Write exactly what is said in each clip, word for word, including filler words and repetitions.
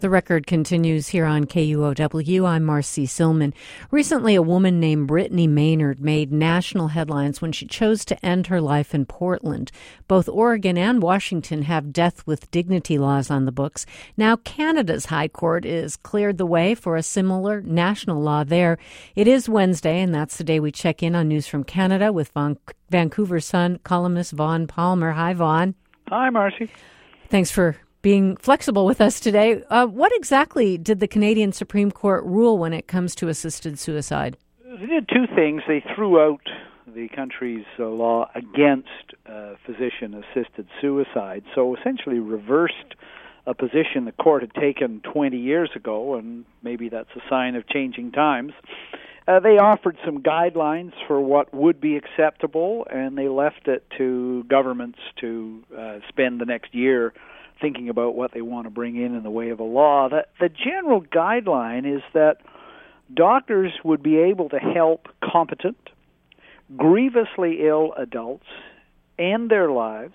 The Record continues here on K U O W. I'm Marcy Silman. Recently, a woman named Brittany Maynard made national headlines when she chose to end her life in Portland. Both Oregon and Washington have death with dignity laws on the books. Now, Canada's High Court is cleared the way for a similar national law there. It is Wednesday, and that's the day we check in on news from Canada with Van- Vancouver Sun columnist Vaughn Palmer. Hi, Vaughn. Hi, Marcy. Thanks for being flexible with us today. Uh, what exactly did the Canadian Supreme Court rule when it comes to assisted suicide? They did two things. They threw out the country's uh, law against uh, physician-assisted suicide, so essentially reversed a position the court had taken twenty years ago, and maybe that's a sign of changing times. Uh, they offered some guidelines for what would be acceptable, and they left it to governments to uh, spend the next year thinking about what they want to bring in in the way of a law. The, the general guideline is that doctors would be able to help competent, grievously ill adults end their lives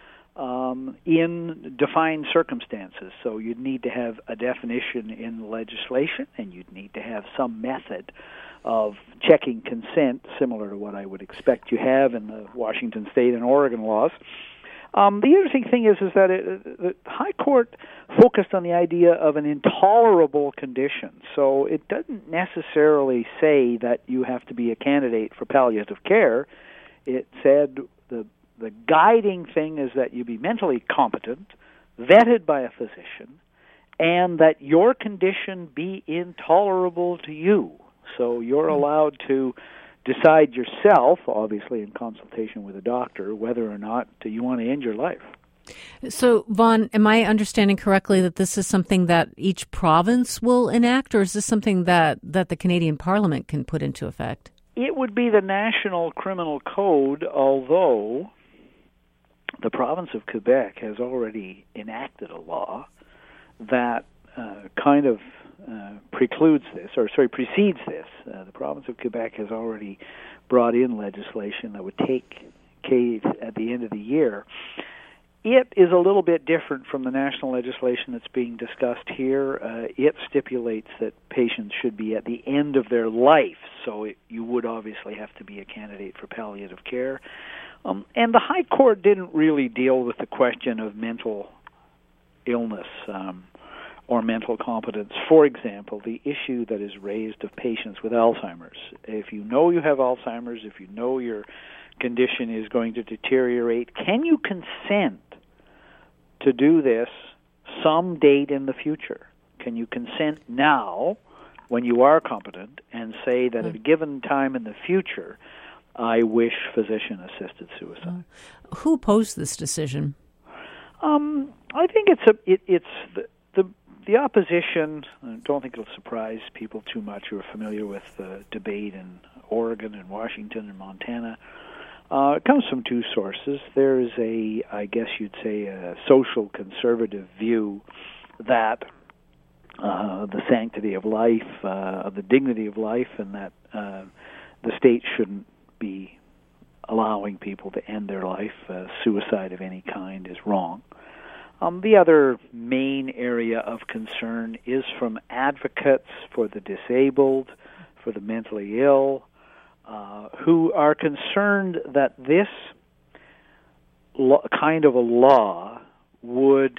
um, in defined circumstances. So you'd need to have a definition in the legislation, and you'd need to have some method of checking consent, similar to what I would expect you have in the Washington State and Oregon laws. Um, the interesting thing is, is that it, the High Court focused on the idea of an intolerable condition. So it doesn't necessarily say that you have to be a candidate for palliative care. It said the the guiding thing is that you be mentally competent, vetted by a physician, and that your condition be intolerable to you. So you're allowed to decide yourself, obviously in consultation with a doctor, whether or not you want to end your life. So, Vaughn, am I understanding correctly that this is something that each province will enact, or is this something that, that the Canadian Parliament can put into effect? It would be the National Criminal Code, although the province of Quebec has already enacted a law that uh, kind of Uh, precludes this, or sorry, precedes this. Uh, the province of Quebec has already brought in legislation that would take case at the end of the year. It is a little bit different from the national legislation that's being discussed here. Uh, it stipulates that patients should be at the end of their life, so it, you would obviously have to be a candidate for palliative care. Um, and the High Court didn't really deal with the question of mental illness um, or mental competence. For example, the issue that is raised of patients with Alzheimer's. If you know you have Alzheimer's, if you know your condition is going to deteriorate, can you consent to do this some date in the future? Can you consent now, when you are competent, and say that at a given time in the future, I wish physician-assisted suicide? Uh, who posed this decision? Um, I think it's a it, it's the, the The opposition. I don't think it'll surprise people too much who are familiar with the debate in Oregon and Washington and Montana. Uh, it comes from two sources. There is a, I guess you'd say, a social conservative view that uh, the sanctity of life, uh, of the dignity of life, and that uh, the state shouldn't be allowing people to end their life. Uh, suicide of any kind is wrong. Um, the other main area of concern is from advocates for the disabled, for the mentally ill, uh, who are concerned that this lo- kind of a law would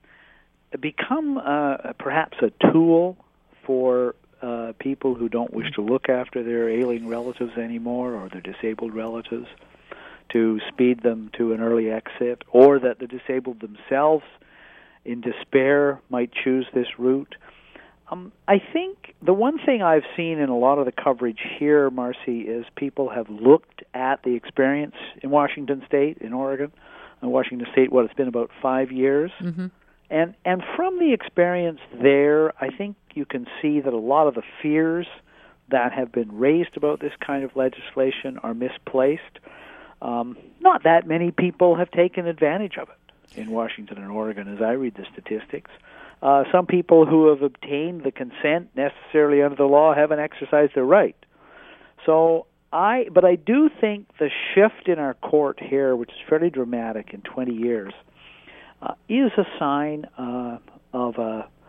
become uh, perhaps a tool for uh, people who don't wish to look after their ailing relatives anymore, or their disabled relatives, to speed them to an early exit, or that the disabled themselves, in despair, might choose this route. Um, I think the one thing I've seen in a lot of the coverage here, Marcy, is people have looked at the experience in Washington State, in Oregon, and Washington State, what, it's been about five years. Mm-hmm. And and from the experience there, I think you can see that a lot of the fears that have been raised about this kind of legislation are misplaced. Um, not that many people have taken advantage of it in Washington and Oregon, as I read the statistics. Uh, some people who have obtained the consent necessarily under the law haven't exercised their right. So I, but I do think the shift in our court here, which is fairly dramatic in twenty years, uh, is a sign uh, of a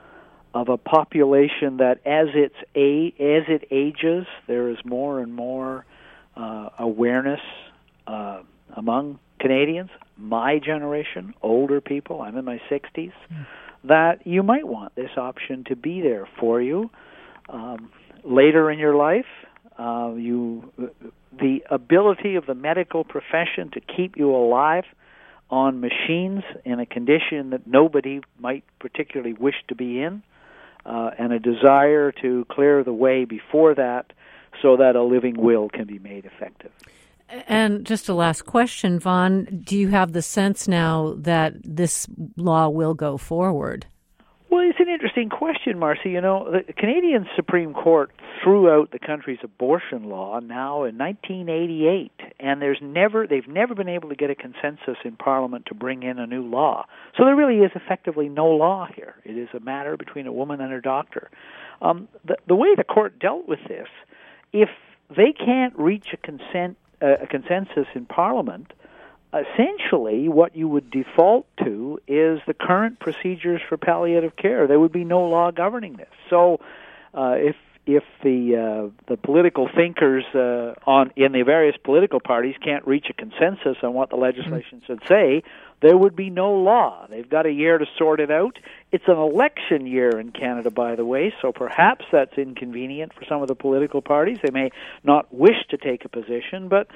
of a population that, as it's a as it ages, there is more and more uh, awareness uh, among Canadians, my generation, older people. I'm in my sixties. Mm. That you might want this option to be there for you um, later in your life. Uh, you, the ability of the medical profession to keep you alive on machines in a condition that nobody might particularly wish to be in, uh, and a desire to clear the way before that so that a living will can be made effective. And just a last question, Vaughn, do you have the sense now that this law will go forward? Well, it's an interesting question, Marcy. You know, the Canadian Supreme Court threw out the country's abortion law now in nineteen eighty-eight, and there's never they've never been able to get a consensus in Parliament to bring in a new law. So there really is effectively no law here. It is a matter between a woman and her doctor. Um, the, the way the court dealt with this, if they can't reach a consent uh, a consensus in Parliament, essentially what you would default to is the current procedures for palliative care. There would be no law governing this. So uh, if if the uh, the political thinkers uh, on in the various political parties can't reach a consensus on what the legislation should say, there would be no law. They've got a year to sort it out. It's an election year in Canada, by the way, so perhaps that's inconvenient for some of the political parties. They may not wish to take a position, but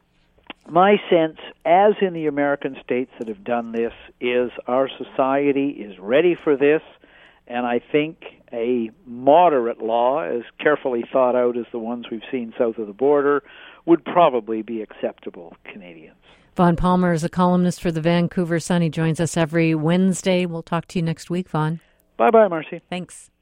my sense, as in the American states that have done this, is our society is ready for this, and I think a moderate law, as carefully thought out as the ones we've seen south of the border, would probably be acceptable to Canadians. Vaughn Palmer is a columnist for the Vancouver Sun. He joins us every Wednesday. We'll talk to you next week, Vaughn. Bye-bye, Marcy. Thanks.